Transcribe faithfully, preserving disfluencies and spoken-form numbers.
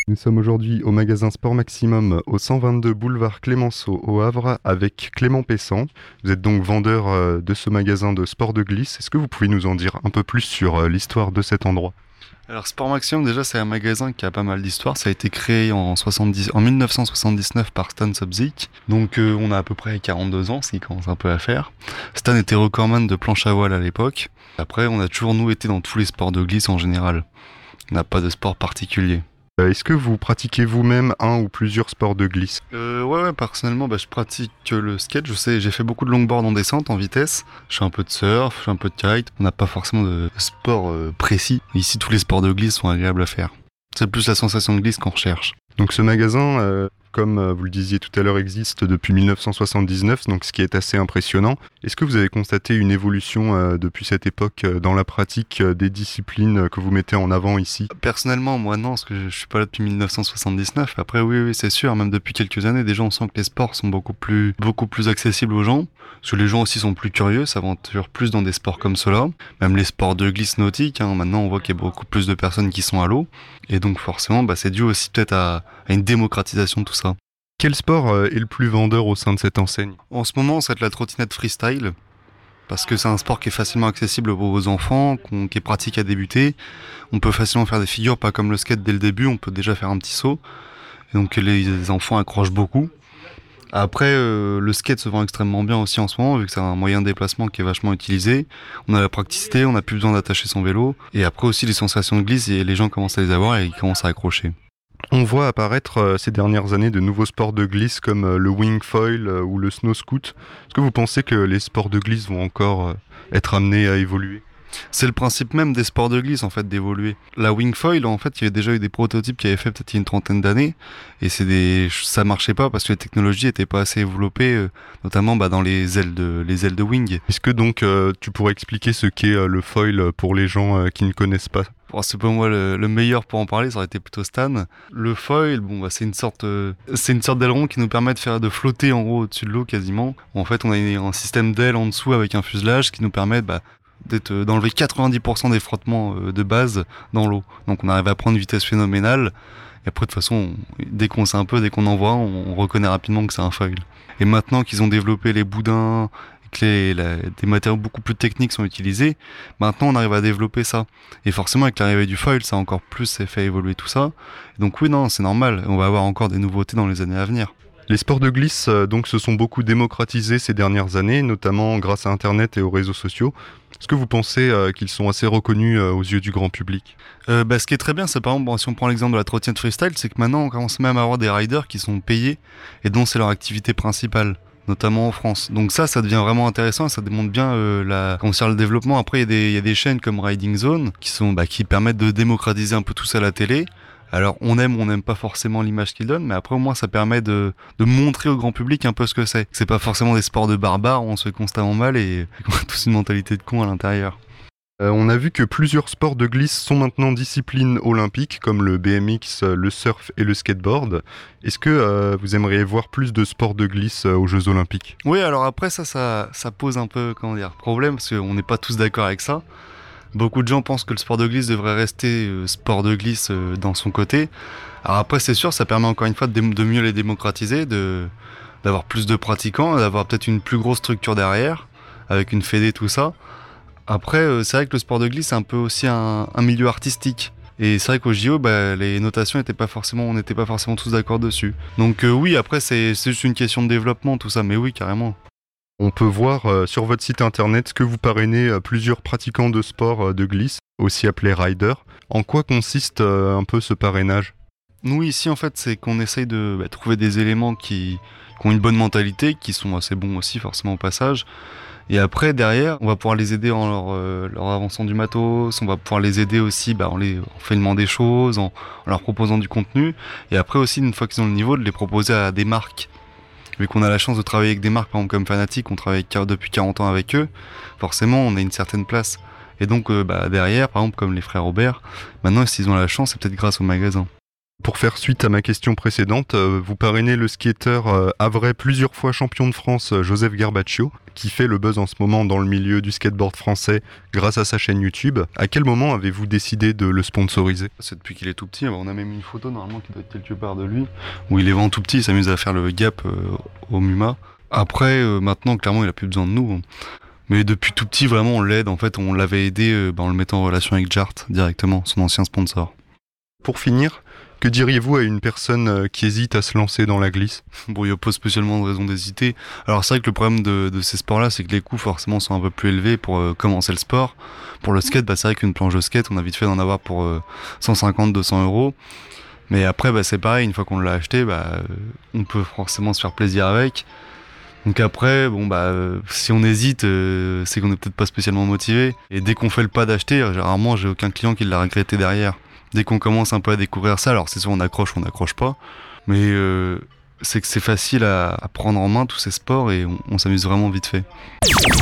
Nous sommes aujourd'hui au magasin Sport Maximum au cent vingt-deux boulevard Clémenceau au Havre avec Clément Pessan. Vous êtes donc vendeur euh, de ce magasin de sport de glisse. Est-ce que vous pouvez nous en dire un peu plus sur euh, l'histoire de cet endroit ? Alors Sport Maximum, déjà c'est un magasin qui a pas mal d'histoire. Ça a été créé en, soixante-dix, en mille neuf cent soixante-dix-neuf par Stan Sobczyk. Donc euh, on a à peu près quarante-deux ans, s'il commence un peu à faire. Stan était recordman de planche à voile à l'époque. Après on a toujours nous été dans tous les sports de glisse en général. On n'a pas de sport particulier. Euh, Est-ce que vous pratiquez vous-même un ou plusieurs sports de glisse ? Euh, ouais, ouais, personnellement, bah, je pratique le skate. Je sais, j'ai fait beaucoup de longboard en descente, en vitesse. Je fais un peu de surf, je fais un peu de kite. On n'a pas forcément de sport euh, précis. Ici, tous les sports de glisse sont agréables à faire. C'est plus la sensation de glisse qu'on recherche. Donc ce magasin, euh, comme euh, vous le disiez tout à l'heure, existe depuis mille neuf cent soixante-dix-neuf, donc ce qui est assez impressionnant. Est-ce que vous avez constaté une évolution euh, depuis cette époque euh, dans la pratique euh, des disciplines euh, que vous mettez en avant ici ? Personnellement, moi non, parce que je, je suis pas là depuis mille neuf cent soixante-dix-neuf. Après, oui, oui, c'est sûr, même depuis quelques années, déjà on sent que les sports sont beaucoup plus, beaucoup plus accessibles aux gens. Parce que les gens aussi sont plus curieux, s'aventurent plus dans des sports comme cela. Même les sports de glisse nautique, hein, maintenant on voit qu'il y a beaucoup plus de personnes qui sont à l'eau. Et donc forcément, bah, c'est dû aussi peut-être à, à une démocratisation de tout ça. Quel sport euh, est le plus vendeur au sein de cette enseigne ? En ce moment, c'est la trottinette freestyle. Parce que c'est un sport qui est facilement accessible aux enfants, qu'on, qui est pratique à débuter. On peut facilement faire des figures, pas comme le skate dès le début, on peut déjà faire un petit saut. Et donc les enfants accrochent beaucoup. Après, euh, le skate se vend extrêmement bien aussi en ce moment, vu que c'est un moyen de déplacement qui est vachement utilisé. On a la praticité, on n'a plus besoin d'attacher son vélo. Et après aussi, les sensations de glisse, et les gens commencent à les avoir et ils commencent à accrocher. On voit apparaître euh, ces dernières années de nouveaux sports de glisse comme euh, le wing foil euh, ou le snow scoot. Est-ce que vous pensez que les sports de glisse vont encore euh, être amenés à évoluer ? C'est le principe même des sports de glisse en fait d'évoluer. La wingfoil en fait il y avait déjà eu des prototypes qui avaient fait peut-être il y a une trentaine d'années et c'est des ça marchait pas parce que les technologies étaient pas assez développées euh, notamment bah, dans les ailes de les ailes de wing. Est-ce que donc euh, tu pourrais expliquer ce qu'est euh, le foil pour les gens euh, qui ne connaissent pas ? Bon, c'est pas moi le, le meilleur pour en parler, ça aurait été plutôt Stan. Le foil, bon bah c'est une sorte euh, c'est une sorte d'aileron qui nous permet de faire de flotter en gros au-dessus de l'eau quasiment. En fait, on a un système d'ailes en dessous avec un fuselage qui nous permet bah d'être, d'enlever quatre-vingt-dix pour cent des frottements de base dans l'eau. Donc on arrive à prendre une vitesse phénoménale. Et après de toute façon, dès qu'on sait un peu, dès qu'on en voit, on, on reconnaît rapidement que c'est un foil. Et maintenant qu'ils ont développé les boudins, que les, la, des matériaux beaucoup plus techniques sont utilisés, maintenant on arrive à développer ça. Et forcément avec l'arrivée du foil, ça a encore plus fait évoluer tout ça. Et donc oui, non, c'est normal. On va avoir encore des nouveautés dans les années à venir. Les sports de glisse euh, donc se sont beaucoup démocratisés ces dernières années, notamment grâce à Internet et aux réseaux sociaux. Est-ce que vous pensez euh, qu'ils sont assez reconnus euh, aux yeux du grand public ? euh, bah, Ce qui est très bien, c'est par exemple, bon, si on prend l'exemple de la trottinette freestyle, c'est que maintenant on commence même à avoir des riders qui sont payés et dont c'est leur activité principale, notamment en France. Donc ça, ça devient vraiment intéressant et ça démontre bien euh, la, comment dire, le développement. Après, il y a des, il y a des chaînes comme Riding Zone qui, sont, bah, qui permettent de démocratiser un peu tout ça à la télé. Alors on aime ou on n'aime pas forcément l'image qu'ils donnent, mais après au moins ça permet de, de montrer au grand public un peu ce que c'est. C'est pas forcément des sports de barbares où on se fait constamment mal et on a tous une mentalité de con à l'intérieur. Euh, on a vu que plusieurs sports de glisse sont maintenant disciplines olympiques, comme le B M X, le surf et le skateboard. Est-ce que euh, vous aimeriez voir plus de sports de glisse euh, aux Jeux Olympiques ? Oui, alors après ça, ça, ça pose un peu comment dire, problème, parce qu'on n'est pas tous d'accord avec ça. Beaucoup de gens pensent que le sport de glisse devrait rester euh, sport de glisse euh, dans son côté. Alors après, c'est sûr, ça permet encore une fois de, de mieux les démocratiser, de, d'avoir plus de pratiquants, d'avoir peut-être une plus grosse structure derrière, avec une fédé, tout ça. Après, euh, c'est vrai que le sport de glisse, c'est un peu aussi un, un milieu artistique. Et c'est vrai qu'au J O, bah, les notations étaient pas forcément, on n'était pas forcément tous d'accord dessus. Donc euh, oui, après, c'est, c'est juste une question de développement, tout ça, mais oui, carrément. On peut voir euh, sur votre site internet que vous parrainez euh, plusieurs pratiquants de sport euh, de glisse, aussi appelés riders. En quoi consiste euh, un peu ce parrainage ? Nous ici en fait c'est qu'on essaye de bah, trouver des éléments qui, qui ont une bonne mentalité, qui sont assez bons aussi forcément au passage. Et après derrière on va pouvoir les aider en leur, euh, leur avançant du matos, on va pouvoir les aider aussi bah, en, les, en filmant des choses, en, en leur proposant du contenu. Et après aussi une fois qu'ils ont le niveau de les proposer à des marques. Vu qu'on a la chance de travailler avec des marques, par exemple comme Fanatic, on travaille depuis quarante ans avec eux, forcément on a une certaine place. Et donc euh, bah, derrière, par exemple comme les frères Robert, maintenant s'ils ont la chance, c'est peut-être grâce au magasin. Pour faire suite à ma question précédente, euh, vous parrainez le skateur euh, havrais plusieurs fois champion de France euh, Joseph Garbaccio, qui fait le buzz en ce moment dans le milieu du skateboard français grâce à sa chaîne YouTube. À quel moment avez-vous décidé de le sponsoriser ? C'est depuis qu'il est tout petit. On a même une photo normalement qui doit être quelque part de lui, où il est vraiment tout petit, il s'amuse à faire le gap euh, au M U M A. Après, euh, maintenant, clairement, il a plus besoin de nous. Mais depuis tout petit, vraiment, on l'aide. En fait, on l'avait aidé euh, bah, en le mettant en relation avec Jart directement, son ancien sponsor. Pour finir, que diriez-vous à une personne qui hésite à se lancer dans la glisse ? Bon, il n'y a pas spécialement de raison d'hésiter. Alors c'est vrai que le problème de, de ces sports-là, c'est que les coûts forcément sont un peu plus élevés pour euh, commencer le sport. Pour le skate, bah, c'est vrai qu'une planche de skate, on a vite fait d'en avoir pour euh, cent cinquante à deux cents euros. Mais après, bah, c'est pareil, une fois qu'on l'a acheté, bah, euh, on peut forcément se faire plaisir avec. Donc après, bon bah, euh, si on hésite, euh, c'est qu'on n'est peut-être pas spécialement motivé. Et dès qu'on fait le pas d'acheter, généralement, j'ai aucun client qui l'a regretté derrière. Dès qu'on commence un peu à découvrir ça, alors c'est soit on accroche ou on n'accroche pas, mais euh, c'est que c'est facile à, à prendre en main tous ces sports et on, on s'amuse vraiment vite fait.